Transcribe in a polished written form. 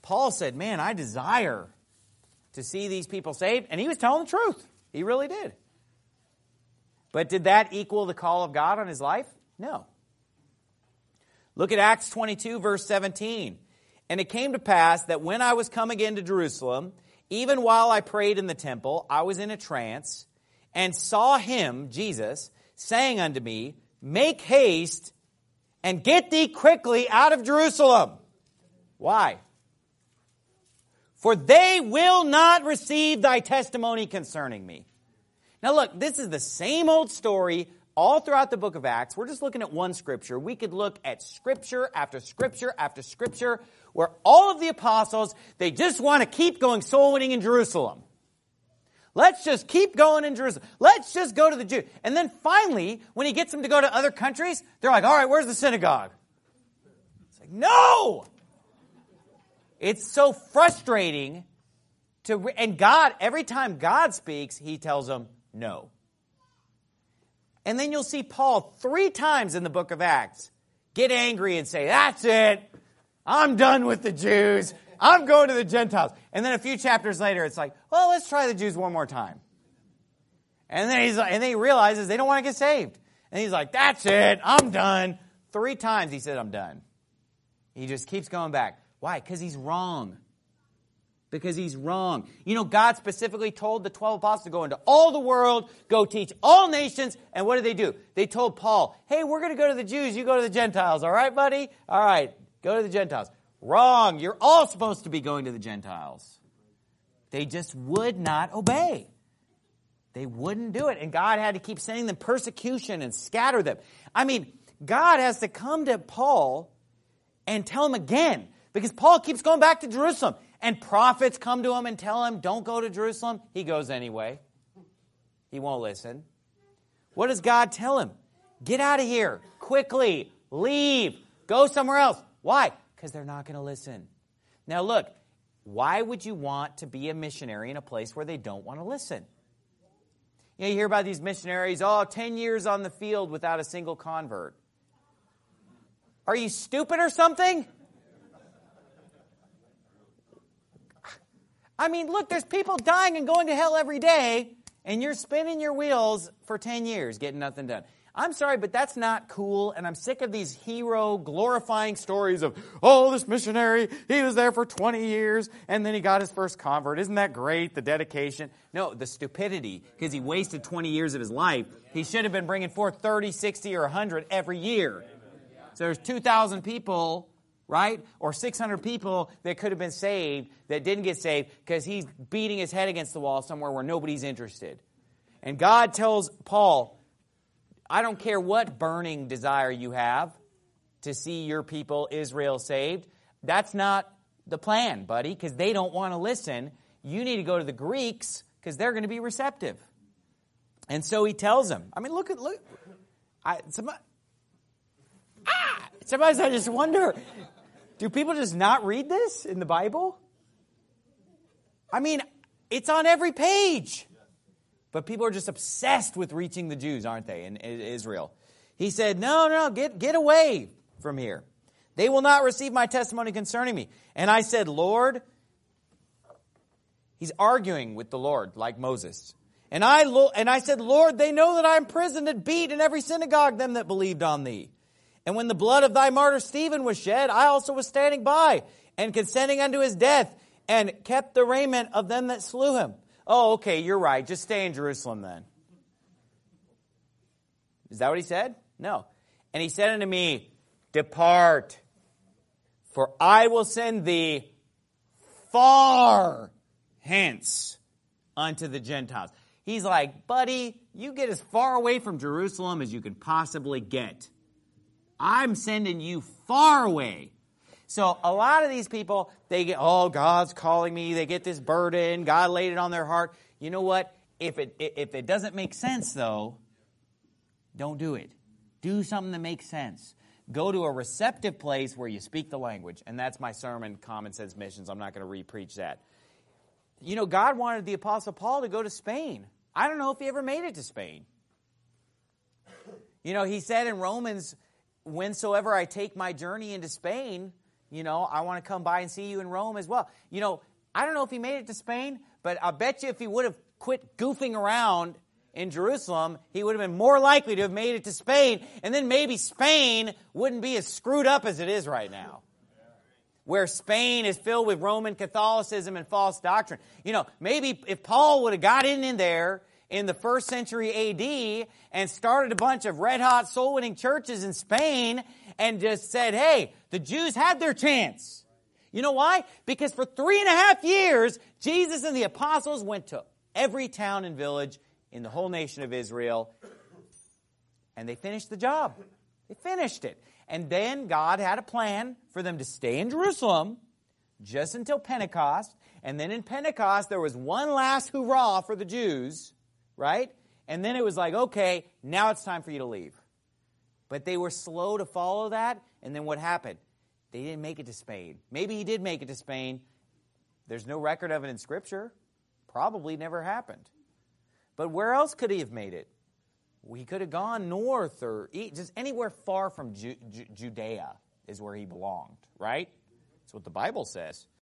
Paul said, man, I desire to see these people saved. And he was telling the truth. He really did. But did that equal the call of God on his life? No. Look at Acts 22, verse 17. And it came to pass that when I was come again to Jerusalem, even while I prayed in the temple, I was in a trance, and saw him, Jesus, saying unto me, make haste and get thee quickly out of Jerusalem. Why? For they will not receive thy testimony concerning me. Now look, this is the same old story all throughout the book of Acts. We're just looking at one scripture. We could look at scripture after scripture after scripture where all of the apostles, they just want to keep going soul winning in Jerusalem. Let's just keep going in Jerusalem. Let's just go to the Jews. And then finally, when he gets them to go to other countries, they're like, all right, where's the synagogue? It's like, no! It's so frustrating and God, every time God speaks, he tells them no. And then you'll see Paul 3 times in the book of Acts get angry and say, that's it. I'm done with the Jews. I'm going to the Gentiles. And then a few chapters later, it's like, well, let's try the Jews one more time. And then he realizes they don't want to get saved. And he's like, that's it. I'm done. 3 times he said, I'm done. He just keeps going back. Why? Because he's wrong. Because he's wrong. You know, God specifically told the 12 apostles to go into all the world, go teach all nations. And what did they do? They told Paul, hey, we're going to go to the Jews. You go to the Gentiles. All right, buddy? All right, go to the Gentiles. Wrong. You're all supposed to be going to the Gentiles. They just would not obey. They wouldn't do it. And God had to keep sending them persecution and scatter them. I mean, God has to come to Paul and tell him again. Because Paul keeps going back to Jerusalem. And prophets come to him and tell him, don't go to Jerusalem. He goes anyway. He won't listen. What does God tell him? Get out of here. Quickly. Leave. Go somewhere else. Why? Because they're not going to listen. Now look, why would you want to be a missionary in a place where they don't want to listen? You know, you hear about these missionaries, 10 years on the field without a single convert. Are you stupid or something? I mean, look, there's people dying and going to hell every day, and you're spinning your wheels for 10 years getting nothing done. I'm sorry, but that's not cool, and I'm sick of these hero glorifying stories of, this missionary, he was there for 20 years, and then he got his first convert. Isn't that great, the dedication? No, the stupidity, because he wasted 20 years of his life. He should have been bringing forth 30, 60, or 100 every year. So there's 2,000 people, right? Or 600 people that could have been saved that didn't get saved because he's beating his head against the wall somewhere where nobody's interested. And God tells Paul, I don't care what burning desire you have to see your people, Israel, saved. That's not the plan, buddy, because they don't want to listen. You need to go to the Greeks because they're going to be receptive. And so he tells them. I mean, look. Sometimes I just wonder, do people just not read this in the Bible? I mean, it's on every page. But people are just obsessed with reaching the Jews, aren't they, in Israel? He said, no, get away from here. They will not receive my testimony concerning me. And I said, Lord, he's arguing with the Lord like Moses. And I said, Lord, they know that I am imprisoned and beat in every synagogue them that believed on thee. And when the blood of thy martyr Stephen was shed, I also was standing by and consenting unto his death and kept the raiment of them that slew him. Oh, okay, you're right. Just stay in Jerusalem then. Is that what he said? No. And he said unto me, depart, for I will send thee far hence unto the Gentiles. He's like, buddy, you get as far away from Jerusalem as you can possibly get. I'm sending you far away. So a lot of these people, they get, God's calling me. They get this burden. God laid it on their heart. You know what? If it doesn't make sense, though, don't do it. Do something that makes sense. Go to a receptive place where you speak the language. And that's my sermon, Common Sense Missions. I'm not going to re-preach that. You know, God wanted the Apostle Paul to go to Spain. I don't know if he ever made it to Spain. You know, he said in Romans, whensoever I take my journey into Spain, I want to come by and see you in Rome as well. I don't know if he made it to Spain, but I bet you if he would have quit goofing around in Jerusalem, he would have been more likely to have made it to Spain, and then maybe Spain wouldn't be as screwed up as it is right now, where Spain is filled with Roman Catholicism and false doctrine. Maybe if Paul would have got in there in the 1st century AD and started a bunch of red-hot soul-winning churches in Spain and just said, hey, the Jews had their chance. You know why? Because for 3.5 years, Jesus and the apostles went to every town and village in the whole nation of Israel, and they finished the job. They finished it. And then God had a plan for them to stay in Jerusalem just until Pentecost. And then in Pentecost, there was one last hurrah for the Jews, right? And then it was like, okay, now it's time for you to leave. But they were slow to follow that. And then what happened? They didn't make it to Spain. Maybe he did make it to Spain. There's no record of it in Scripture. Probably never happened. But where else could he have made it? He could have gone north or just anywhere far from Judea is where he belonged, right? That's what the Bible says.